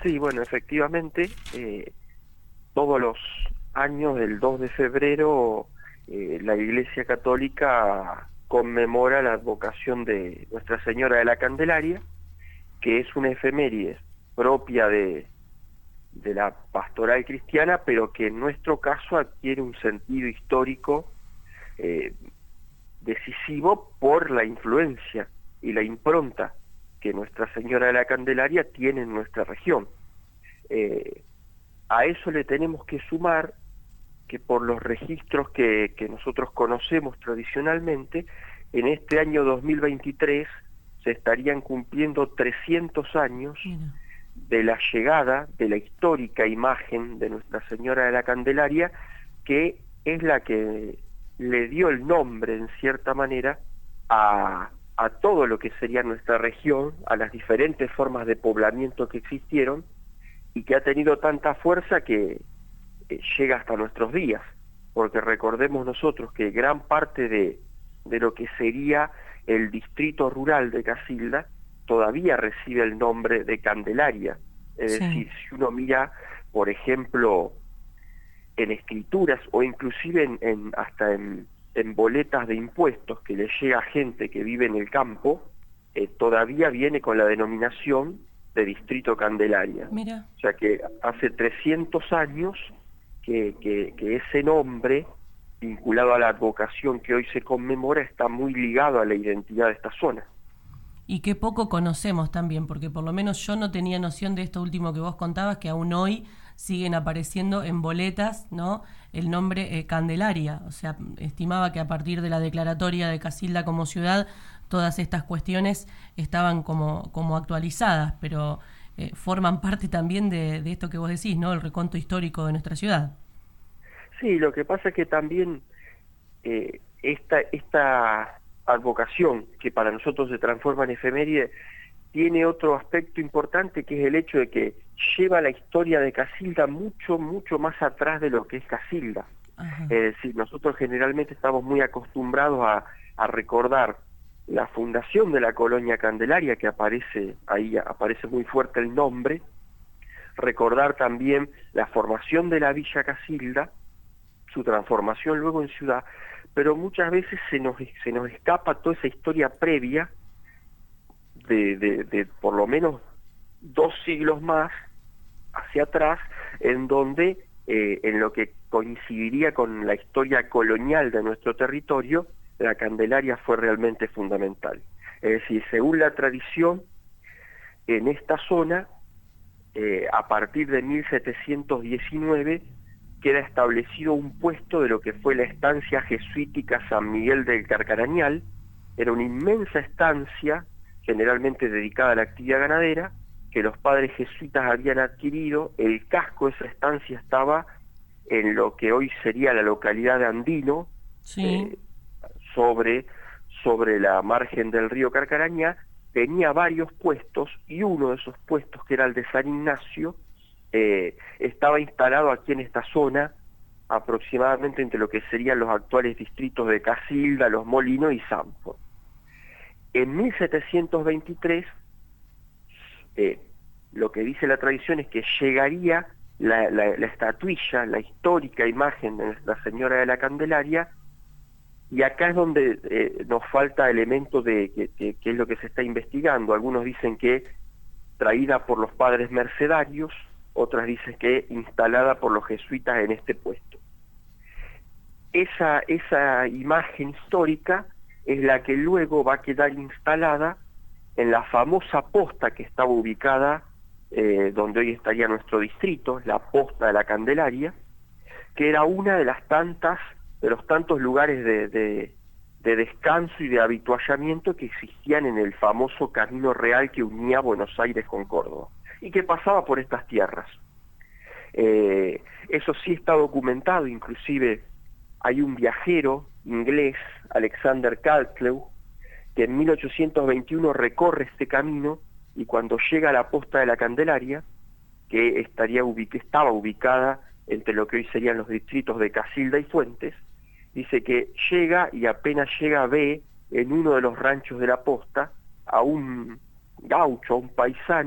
Sí, bueno, efectivamente, todos los años del 2 de febrero la Iglesia Católica conmemora la advocación de Nuestra Señora de la Candelaria, que es una efeméride propia de la pastoral cristiana, pero que en nuestro caso adquiere un sentido histórico eh, decisivo por la influencia y la impronta que Nuestra Señora de la Candelaria tiene en nuestra región. Eh, a eso le tenemos que sumar que por los registros que nosotros conocemos tradicionalmente, en este año 2023 se estarían cumpliendo 300 años Mira. de la llegada de la histórica imagen de Nuestra Señora de la Candelaria, que es la que le dio el nombre, en cierta manera, a todo lo que sería nuestra región, a las diferentes formas de poblamiento que existieron, y que ha tenido tanta fuerza que llega hasta nuestros días, porque recordemos nosotros que gran parte de lo que sería el distrito rural de Casilda todavía recibe el nombre de Candelaria. Es Sí. decir, si uno mira, por ejemplo, en escrituras o inclusive hasta en boletas de impuestos que le llega a gente que vive en el campo, todavía viene con la denominación de distrito Candelaria. Mira. O sea que hace 300 años que ese nombre, vinculado a la advocación que hoy se conmemora, está muy ligado a la identidad de esta zona. Y qué poco conocemos también, porque por lo menos yo no tenía noción de esto último que vos contabas, que aún hoy siguen apareciendo en boletas, ¿no? El nombre Candelaria. O sea, estimaba que a partir de la declaratoria de Casilda como ciudad, todas estas cuestiones estaban como actualizadas, pero forman parte también de esto que vos decís, ¿no? El reconto histórico de nuestra ciudad. Sí, lo que pasa es que también esta advocación, que para nosotros se transforma en efeméride, tiene otro aspecto importante, que es el hecho de que lleva la historia de Casilda mucho, mucho más atrás de lo que es Casilda. Ajá. Es decir, nosotros generalmente estamos muy acostumbrados a recordar la fundación de la colonia Candelaria, que aparece ahí, aparece muy fuerte el nombre, recordar también la formación de la Villa Casilda, su transformación luego en ciudad, pero muchas veces se nos escapa toda esa historia previa de por lo menos 2 siglos más hacia atrás, en donde en lo que coincidiría con la historia colonial de nuestro territorio, la Candelaria fue realmente fundamental. Es decir, según la tradición, en esta zona, a partir de 1719, queda establecido un puesto de lo que fue la estancia jesuítica San Miguel del Carcarañal. Era una inmensa estancia, generalmente dedicada a la actividad ganadera, que los padres jesuitas habían adquirido. El casco de esa estancia estaba en lo que hoy sería la localidad de Andino, Sí. eh, sobre, sobre la margen del río Carcarañá. Tenía varios puestos, y uno de esos puestos, que era el de San Ignacio, estaba instalado aquí en esta zona, aproximadamente entre lo que serían los actuales distritos de Casilda, Los Molinos y Sanford. En 1723, eh, lo que dice la tradición es que llegaría la estatuilla, la histórica imagen de Nuestra Señora de la Candelaria, y acá es donde nos falta elemento de que es lo que se está investigando. Algunos dicen que traída por los padres mercedarios, otras dicen que instalada por los jesuitas en este puesto. Esa imagen histórica es la que luego va a quedar instalada en la famosa posta que estaba ubicada donde hoy estaría nuestro distrito, la posta de la Candelaria, que era una de los tantos lugares de descanso y de habituallamiento que existían en el famoso camino real que unía Buenos Aires con Córdoba, y que pasaba por estas tierras. Eso sí está documentado. Inclusive hay un viajero inglés, Alexander Calclew, que en 1821 recorre este camino, y cuando llega a la posta de la Candelaria, que estaba ubicada entre lo que hoy serían los distritos de Casilda y Fuentes, dice que llega, y apenas llega, ve en uno de los ranchos de la posta a un gaucho, a un paisano,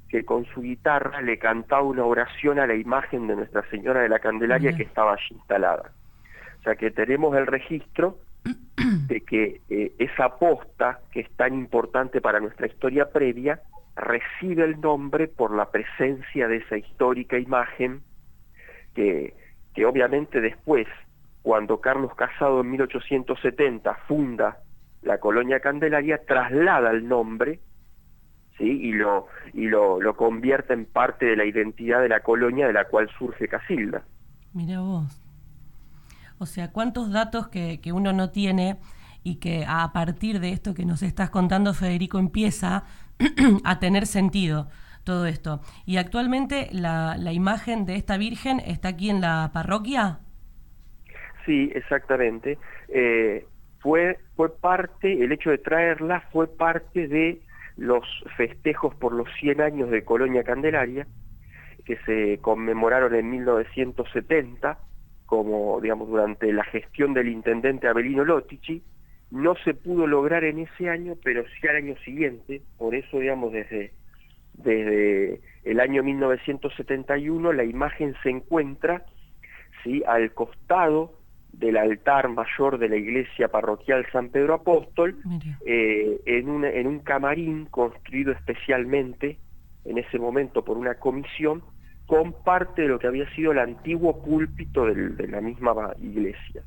que con su guitarra le cantaba una oración a la imagen de Nuestra Señora de la Candelaria que estaba allí instalada. O sea que tenemos el registro de que esa posta, que es tan importante para nuestra historia previa, recibe el nombre por la presencia de esa histórica imagen que obviamente después, cuando Carlos Casado en 1870 funda la Colonia Candelaria, traslada el nombre, ¿sí? y lo convierte en parte de la identidad de la colonia de la cual surge Casilda. Mira vos. O sea, cuántos datos que uno no tiene y que a partir de esto que nos estás contando, Federico, empieza a tener sentido todo esto. ¿Y actualmente la imagen de esta Virgen está aquí en la parroquia? Sí, exactamente. Fue parte, el hecho de traerla fue parte de los festejos por los 100 años de Colonia Candelaria, que se conmemoraron en 1970, como, digamos, durante la gestión del intendente Abelino Lottici. No se pudo lograr en ese año, pero sí al año siguiente. Por eso, digamos, desde el año 1971 la imagen se encuentra, ¿sí?, al costado del altar mayor de la iglesia parroquial San Pedro Apóstol, en un camarín construido especialmente en ese momento por una comisión, con parte de lo que había sido el antiguo púlpito de la misma iglesia.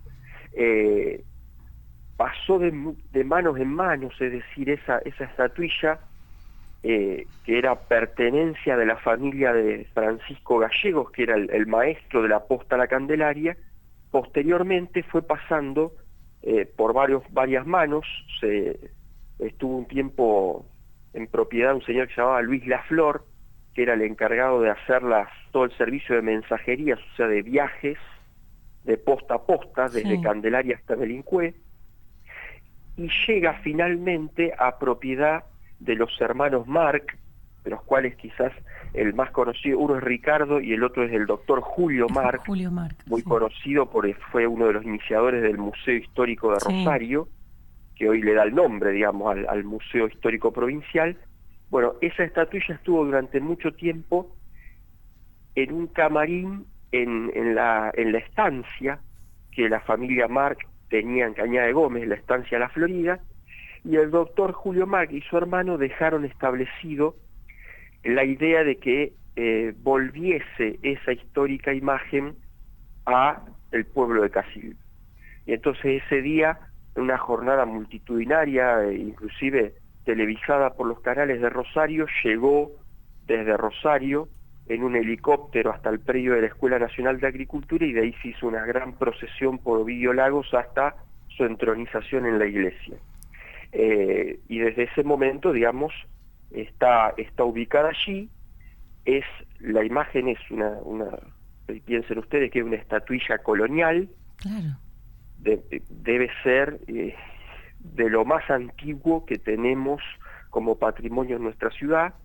Pasó de manos en manos, es decir, esa estatuilla, que era pertenencia de la familia de Francisco Gallegos, que era el maestro de la posta a la Candelaria. Posteriormente fue pasando por varias manos. Estuvo un tiempo en propiedad de un señor que se llamaba Luis Laflor, que era el encargado de hacer todo el servicio de mensajería, o sea, de viajes de posta a posta, desde Candelaria hasta Belincué, y llega finalmente a propiedad de los hermanos Marc, de los cuales quizás el más conocido, uno es Ricardo y el otro es el doctor Julio Marc, muy conocido porque fue uno de los iniciadores del Museo Histórico de Rosario, que hoy le da el nombre, digamos, al Museo Histórico Provincial. Bueno, esa estatuilla estuvo durante mucho tiempo en un camarín en la estancia que la familia Marc tenía en Cañada de Gómez, la estancia La Florida, y el doctor Julio Marc y su hermano dejaron establecido la idea de que volviese esa histórica imagen a el pueblo de Casilda. Y entonces ese día, en una jornada multitudinaria, inclusive televisada por los canales de Rosario, llegó desde Rosario en un helicóptero hasta el predio de la Escuela Nacional de Agricultura, y de ahí se hizo una gran procesión por Ovidio Lagos hasta su entronización en la iglesia. Y desde ese momento, digamos, está ubicada allí. La imagen es piensen ustedes que es una estatuilla colonial. Claro. Debe ser de lo más antiguo que tenemos como patrimonio en nuestra ciudad.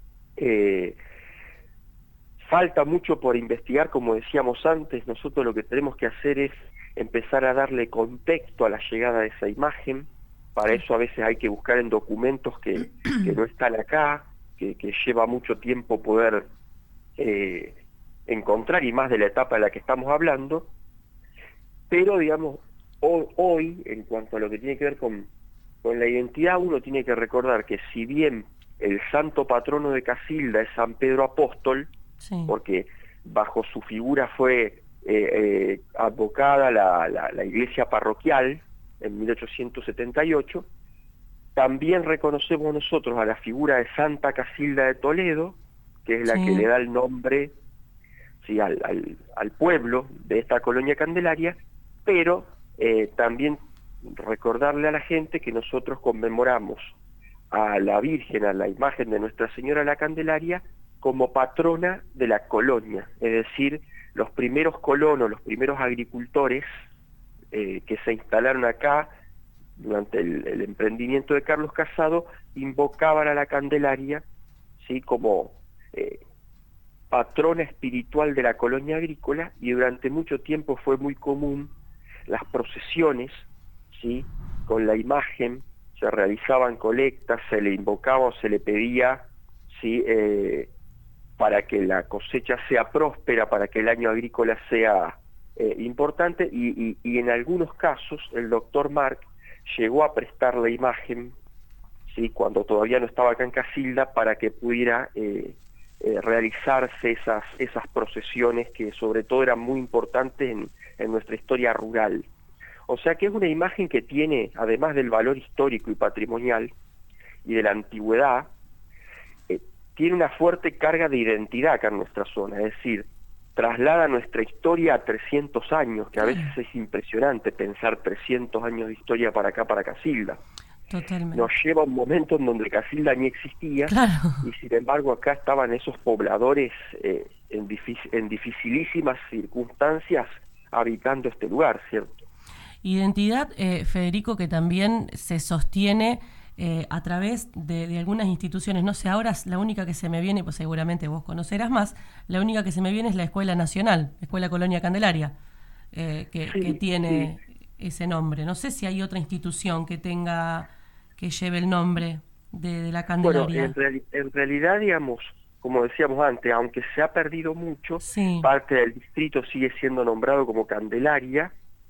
Falta mucho por investigar, como decíamos antes. Nosotros lo que tenemos que hacer es empezar a darle contexto a la llegada de esa imagen. Para eso a veces hay que buscar en documentos que no están acá, que lleva mucho tiempo poder encontrar, y más de la etapa en la que estamos hablando. Pero, digamos, hoy, en cuanto a lo que tiene que ver con la identidad, uno tiene que recordar que si bien el santo patrono de Casilda es San Pedro Apóstol, porque bajo su figura fue advocada la iglesia parroquial en 1878, también reconocemos nosotros a la figura de Santa Casilda de Toledo, que es la que le da el nombre, ¿sí?, al pueblo de esta Colonia Candelaria. Pero también recordarle a la gente que nosotros conmemoramos a la Virgen, a la imagen de Nuestra Señora de la Candelaria, como patrona de la colonia. Es decir, los primeros colonos, los primeros agricultores que se instalaron acá durante el emprendimiento de Carlos Casado, invocaban a la Candelaria, ¿sí?, como patrona espiritual de la colonia agrícola, y durante mucho tiempo fue muy común las procesiones, ¿sí?, con la imagen. Se realizaban colectas, se le invocaba o se le pedía, ¿sí?, para que la cosecha sea próspera, para que el año agrícola sea importante, y en algunos casos el doctor Marc llegó a prestar la imagen, ¿sí?, cuando todavía no estaba acá en Casilda, para que pudiera realizarse esas procesiones que sobre todo eran muy importantes en nuestra historia rural. O sea que es una imagen que tiene, además del valor histórico y patrimonial y de la antigüedad, tiene una fuerte carga de identidad acá en nuestra zona, es decir, traslada nuestra historia a 300 años, que a veces es impresionante pensar 300 años de historia para acá, para Casilda. Totalmente. Nos lleva a un momento en donde Casilda ni existía, claro. y sin embargo acá estaban esos pobladores en dificilísimas circunstancias habitando este lugar, ¿cierto? Identidad, Federico, que también se sostiene a través de algunas instituciones. No sé, ahora la única que se me viene, pues seguramente vos conocerás más, la única que se me viene es la Escuela Nacional, Escuela Colonia Candelaria, que tiene ese nombre. No sé si hay otra institución que lleve el nombre de la Candelaria. Bueno, en realidad, digamos, como decíamos antes, aunque se ha perdido mucho, sí, parte del distrito sigue siendo nombrado como Candelaria,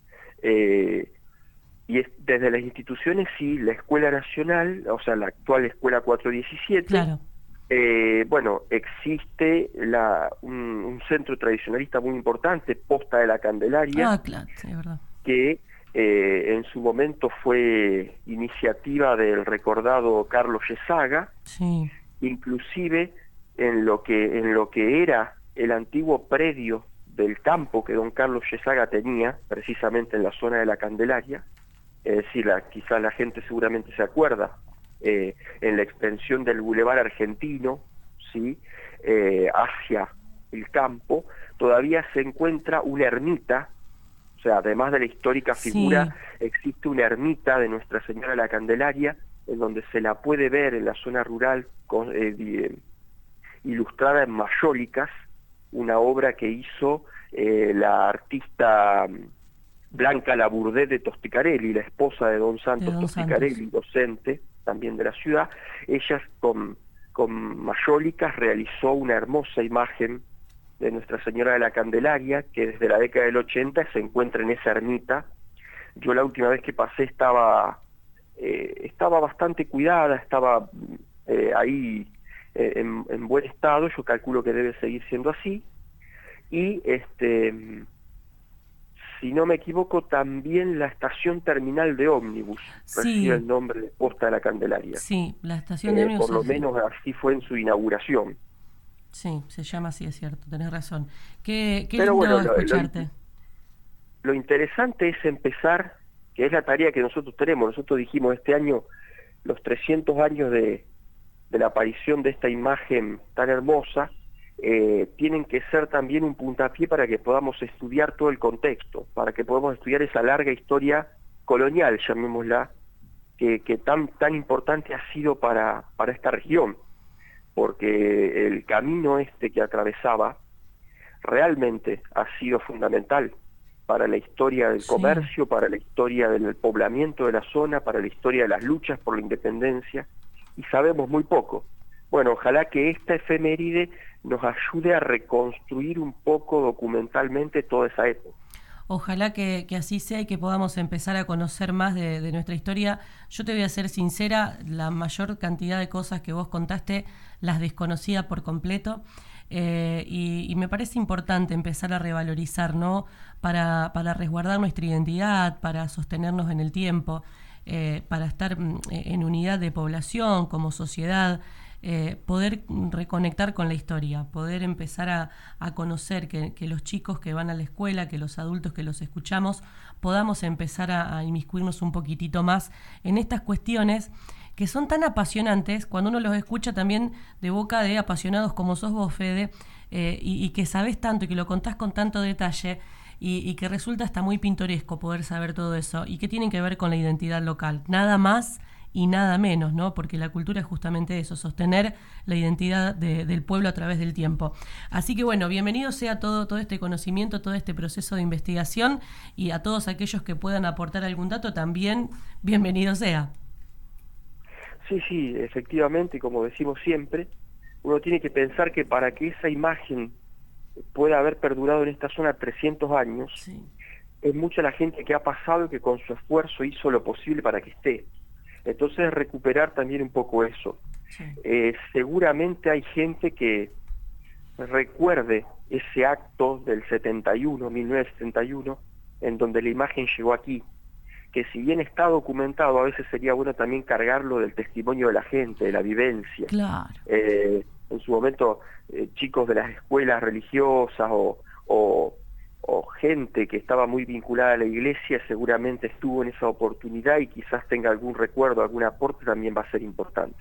y desde las instituciones sí, la Escuela Nacional, o sea, la actual Escuela 417, claro. Bueno, existe un centro tradicionalista muy importante, Posta de la Candelaria, claro, sí, es verdad, que en su momento fue iniciativa del recordado Carlos Yesaga, sí, inclusive en lo que era el antiguo predio del campo que don Carlos Yesaga tenía, precisamente en la zona de la Candelaria, es decir, quizás la gente seguramente se acuerda, en la extensión del Boulevard Argentino, ¿sí?, hacia el campo, todavía se encuentra una ermita. O sea, además de la histórica figura, existe una ermita de Nuestra Señora de la Candelaria, en donde se la puede ver en la zona rural, ilustrada en mayólicas, una obra que hizo la artista Blanca Laburdé de Tosticarelli, la esposa de don Santos Tosticarelli, docente también de la ciudad. Ella con mayólicas realizó una hermosa imagen de Nuestra Señora de la Candelaria, que desde la década del 80 se encuentra en esa ermita. Yo la última vez que pasé estaba bastante cuidada, estaba ahí en buen estado. Yo calculo que debe seguir siendo así. Y si no me equivoco, también la estación terminal de ómnibus recibe el nombre de Posta de la Candelaria. Sí, la estación de ómnibus. Por lo menos así fue en su inauguración. Sí, se llama así, es cierto, tenés razón. Qué Pero lindo bueno, escucharte. Lo interesante es empezar, que es la tarea que nosotros tenemos. Nosotros dijimos este año, los 300 años de la aparición de esta imagen tan hermosa, tienen que ser también un puntapié para que podamos estudiar todo el contexto, para que podamos estudiar esa larga historia colonial, llamémosla, que tan importante ha sido para esta región, porque el camino que atravesaba realmente ha sido fundamental para la historia del comercio, para la historia del poblamiento de la zona, para la historia de las luchas por la independencia, y sabemos muy poco. Bueno, ojalá que esta efeméride nos ayude a reconstruir un poco documentalmente toda esa época. Ojalá que así sea y que podamos empezar a conocer más de nuestra historia. Yo te voy a ser sincera, la mayor cantidad de cosas que vos contaste las desconocía por completo, y me parece importante empezar a revalorizar, ¿no?, para resguardar nuestra identidad, para sostenernos en el tiempo, para estar en unidad de población, como sociedad. Poder reconectar con la historia, poder empezar a conocer que los chicos que van a la escuela, que los adultos que los escuchamos, podamos empezar a inmiscuirnos un poquitito más en estas cuestiones que son tan apasionantes, cuando uno los escucha también de boca de apasionados como sos vos, Fede, y que sabés tanto y que lo contás con tanto detalle, y que resulta hasta muy pintoresco poder saber todo eso, y que tienen que ver con la identidad local, nada más y nada menos, ¿no? Porque la cultura es justamente eso, sostener la identidad del pueblo a través del tiempo. Así que bueno, bienvenido sea todo este conocimiento, todo este proceso de investigación, y a todos aquellos que puedan aportar algún dato también, bienvenido sea. Sí, efectivamente, como decimos siempre, uno tiene que pensar que para que esa imagen pueda haber perdurado en esta zona 300 años, Sí. es mucha la gente que ha pasado y que con su esfuerzo hizo lo posible para que esté. Entonces recuperar también un poco eso. Sí. Seguramente hay gente que recuerde ese acto del 71, 1971, en donde la imagen llegó aquí, que si bien está documentado, a veces sería bueno también cargarlo del testimonio de la gente, de la vivencia. Claro. En su momento, chicos de las escuelas religiosas o gente que estaba muy vinculada a la iglesia seguramente estuvo en esa oportunidad y quizás tenga algún recuerdo, algún aporte, también va a ser importante.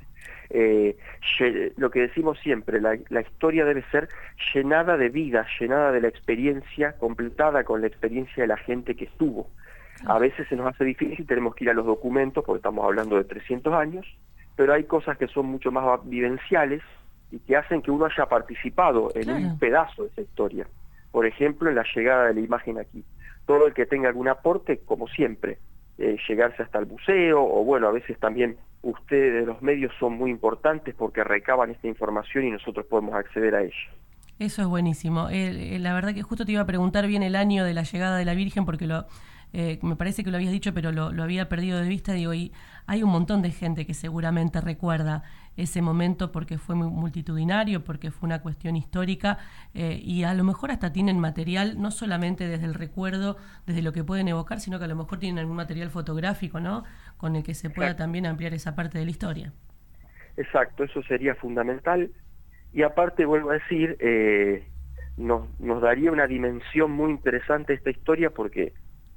Lo que decimos siempre, la historia debe ser llenada de vida, llenada de la experiencia, completada con la experiencia de la gente que estuvo. A veces se nos hace difícil, tenemos que ir a los documentos porque estamos hablando de 300 años, pero hay cosas que son mucho más vivenciales y que hacen que uno haya participado en un pedazo de esa historia. Por ejemplo, en la llegada de la imagen aquí. Todo el que tenga algún aporte, como siempre, llegarse hasta el museo, o bueno, a veces también ustedes, los medios, son muy importantes porque recaban esta información y nosotros podemos acceder a ella. Eso es buenísimo. La verdad que justo te iba a preguntar bien el año de la llegada de la Virgen, porque me parece que lo habías dicho, pero lo había perdido de vista. Digo, y hay un montón de gente que seguramente recuerda ese momento porque fue muy multitudinario, porque fue una cuestión histórica, y a lo mejor hasta tienen material, no solamente desde el recuerdo, desde lo que pueden evocar, sino que a lo mejor tienen algún material fotográfico, ¿no?, con el que se pueda también ampliar esa parte de la historia. Exacto, eso sería fundamental. Y aparte, vuelvo a decir, nos daría una dimensión muy interesante esta historia porque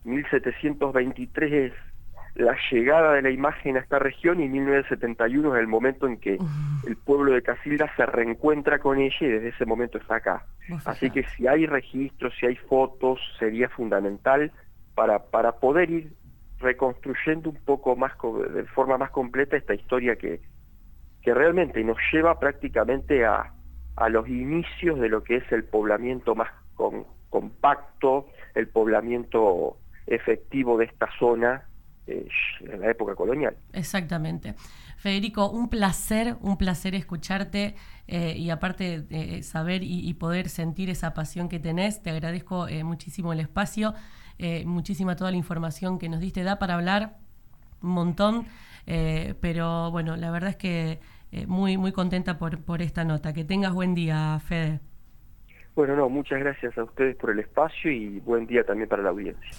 1723 es la llegada de la imagen a esta región y 1971 es el momento en que el pueblo de Casilda se reencuentra con ella y desde ese momento está acá. Así que si hay registros, si hay fotos, sería fundamental para poder ir reconstruyendo un poco más, de forma más completa, esta historia que realmente nos lleva prácticamente a los inicios de lo que es el poblamiento más compacto, el poblamiento efectivo de esta zona en la época colonial. Exactamente. Federico, un placer escucharte, y aparte saber y poder sentir esa pasión que tenés. Te agradezco muchísimo el espacio, muchísima toda la información que nos diste. Da para hablar un montón, pero bueno, la verdad es que muy, muy contenta por esta nota. Que tengas buen día, Fede. Bueno, muchas gracias a ustedes por el espacio y buen día también para la audiencia.